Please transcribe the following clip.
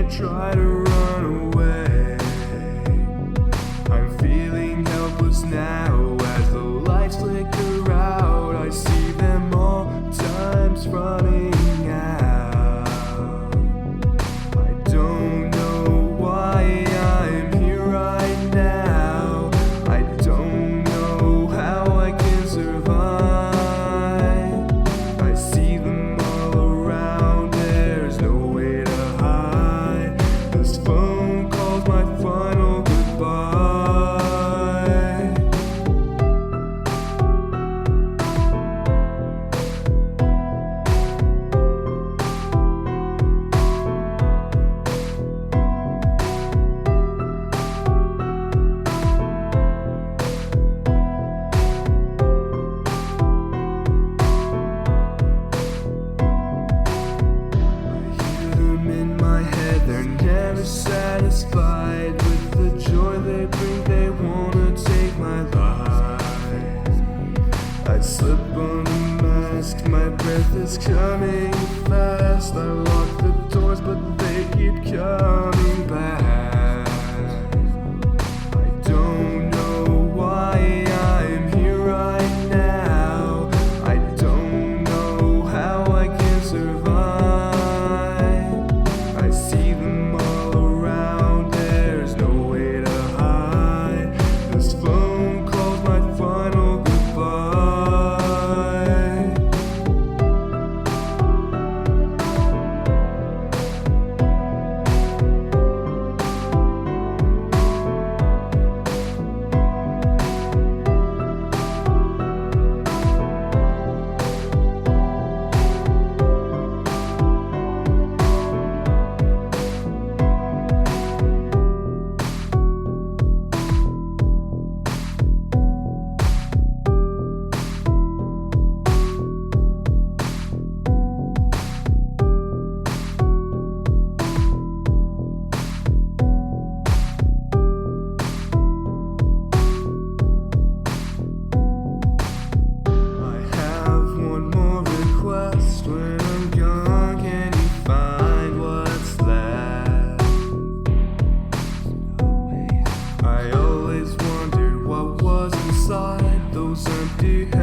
try to run away. I'm feeling helpless now as the lights flicker out. I see them all times running out. I don't know why I'm here right now. I don't know how I can survive. I see them all around, there's no way to hide. This phone calls my final goodbye. They're never satisfied with the joy they bring. They wanna take my life. I slip on a mask, my breath is coming fast. I lock the doors, but they keep coming back. I don't know why I'm here right now. I don't know how I can survive. I see them all around, there's no way to hide. This phone calls my final goodbye. When I'm gone, can you find what's left? I always wondered what was inside those empty